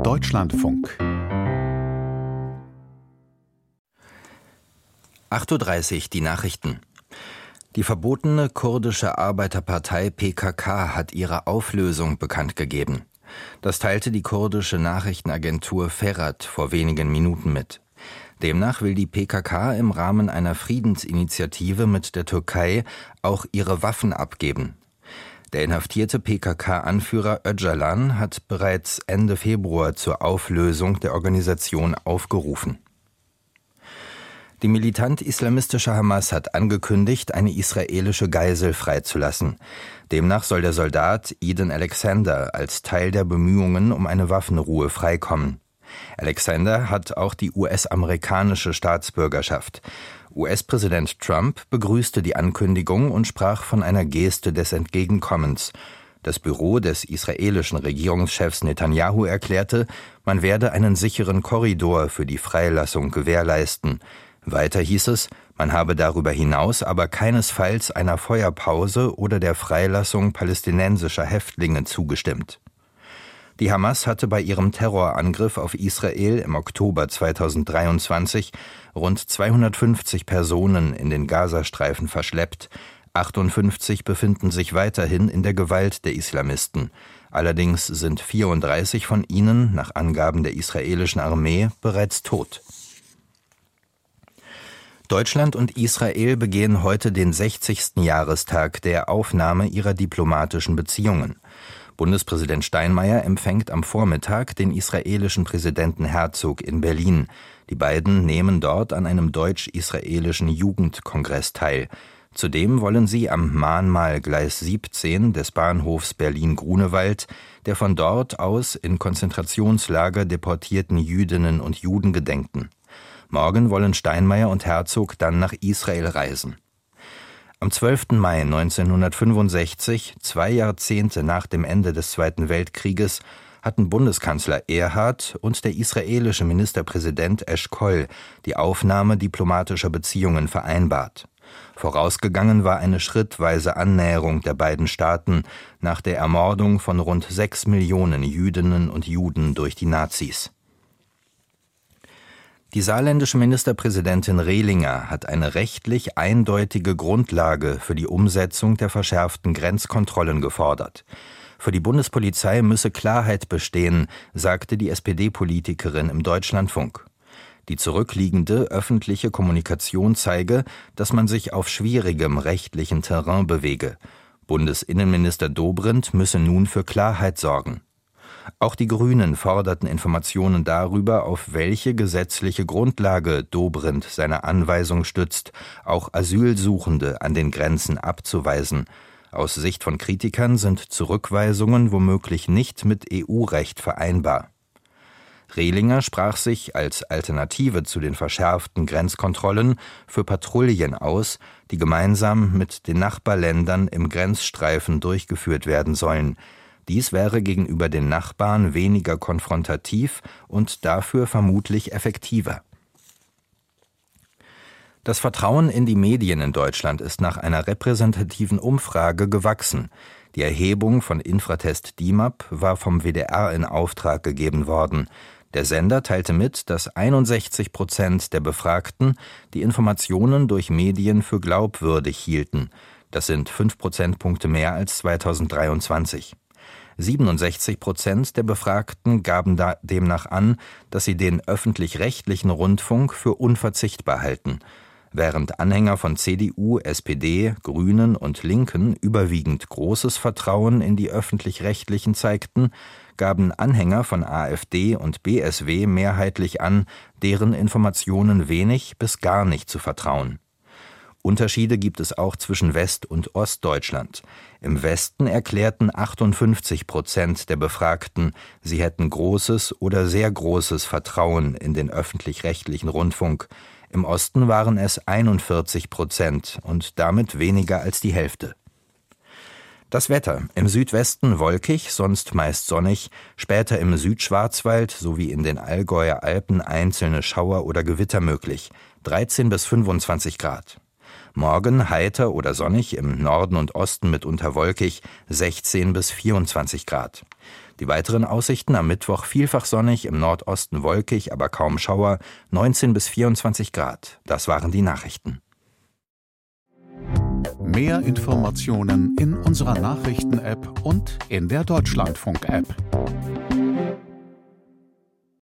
Deutschlandfunk 8:30 Uhr, die Nachrichten. Die verbotene kurdische Arbeiterpartei PKK hat ihre Auflösung bekannt gegeben. Das teilte die kurdische Nachrichtenagentur Ferhat vor wenigen Minuten mit. Demnach will die PKK im Rahmen einer Friedensinitiative mit der Türkei auch ihre Waffen abgeben. Der inhaftierte PKK-Anführer Öcalan hat bereits Ende Februar zur Auflösung der Organisation aufgerufen. Die militant-islamistische Hamas hat angekündigt, eine israelische Geisel freizulassen. Demnach soll der Soldat Eden Alexander als Teil der Bemühungen um eine Waffenruhe freikommen. Alexander hat auch die US-amerikanische Staatsbürgerschaft. US-Präsident Trump begrüßte die Ankündigung und sprach von einer Geste des Entgegenkommens. Das Büro des israelischen Regierungschefs Netanyahu erklärte, man werde einen sicheren Korridor für die Freilassung gewährleisten. Weiter hieß es, man habe darüber hinaus aber keinesfalls einer Feuerpause oder der Freilassung palästinensischer Häftlinge zugestimmt. Die Hamas hatte bei ihrem Terrorangriff auf Israel im Oktober 2023 rund 250 Personen in den Gazastreifen verschleppt. 58 befinden sich weiterhin in der Gewalt der Islamisten. Allerdings sind 34 von ihnen, nach Angaben der israelischen Armee, bereits tot. Deutschland und Israel begehen heute den 60. Jahrestag der Aufnahme ihrer diplomatischen Beziehungen. Bundespräsident Steinmeier empfängt am Vormittag den israelischen Präsidenten Herzog in Berlin. Die beiden nehmen dort an einem deutsch-israelischen Jugendkongress teil. Zudem wollen sie am Mahnmalgleis 17 des Bahnhofs Berlin-Grunewald der von dort aus in Konzentrationslager deportierten Jüdinnen und Juden gedenken. Morgen wollen Steinmeier und Herzog dann nach Israel reisen. Am 12. Mai 1965, 2 Jahrzehnte nach dem Ende des Zweiten Weltkrieges, hatten Bundeskanzler Erhard und der israelische Ministerpräsident Eshkol die Aufnahme diplomatischer Beziehungen vereinbart. Vorausgegangen war eine schrittweise Annäherung der beiden Staaten nach der Ermordung von rund 6 Millionen Jüdinnen und Juden durch die Nazis. Die saarländische Ministerpräsidentin Rehlinger hat eine rechtlich eindeutige Grundlage für die Umsetzung der verschärften Grenzkontrollen gefordert. Für die Bundespolizei müsse Klarheit bestehen, sagte die SPD-Politikerin im Deutschlandfunk. Die zurückliegende öffentliche Kommunikation zeige, dass man sich auf schwierigem rechtlichen Terrain bewege. Bundesinnenminister Dobrindt müsse nun für Klarheit sorgen. Auch die Grünen forderten Informationen darüber, auf welche gesetzliche Grundlage Dobrindt seine Anweisung stützt, auch Asylsuchende an den Grenzen abzuweisen. Aus Sicht von Kritikern sind Zurückweisungen womöglich nicht mit EU-Recht vereinbar. Rehlinger sprach sich als Alternative zu den verschärften Grenzkontrollen für Patrouillen aus, die gemeinsam mit den Nachbarländern im Grenzstreifen durchgeführt werden sollen. Dies wäre gegenüber den Nachbarn weniger konfrontativ und dafür vermutlich effektiver. Das Vertrauen in die Medien in Deutschland ist nach einer repräsentativen Umfrage gewachsen. Die Erhebung von Infratest DIMAP war vom WDR in Auftrag gegeben worden. Der Sender teilte mit, dass 61% der Befragten die Informationen durch Medien für glaubwürdig hielten. Das sind 5 Prozentpunkte mehr als 2023. 67% der Befragten gaben demnach an, dass sie den öffentlich-rechtlichen Rundfunk für unverzichtbar halten. Während Anhänger von CDU, SPD, Grünen und Linken überwiegend großes Vertrauen in die öffentlich-rechtlichen zeigten, gaben Anhänger von AfD und BSW mehrheitlich an, deren Informationen wenig bis gar nicht zu vertrauen. Unterschiede gibt es auch zwischen West- und Ostdeutschland. Im Westen erklärten 58% der Befragten, sie hätten großes oder sehr großes Vertrauen in den öffentlich-rechtlichen Rundfunk. Im Osten waren es 41% und damit weniger als die Hälfte. Das Wetter: im Südwesten wolkig, sonst meist sonnig, später im Südschwarzwald sowie in den Allgäuer Alpen einzelne Schauer oder Gewitter möglich, 13 bis 25 Grad. Morgen heiter oder sonnig, im Norden und Osten mitunter wolkig, 16 bis 24 Grad. Die weiteren Aussichten: am Mittwoch vielfach sonnig, im Nordosten wolkig, aber kaum Schauer, 19 bis 24 Grad. Das waren die Nachrichten. Mehr Informationen in unserer Nachrichten-App und in der Deutschlandfunk-App.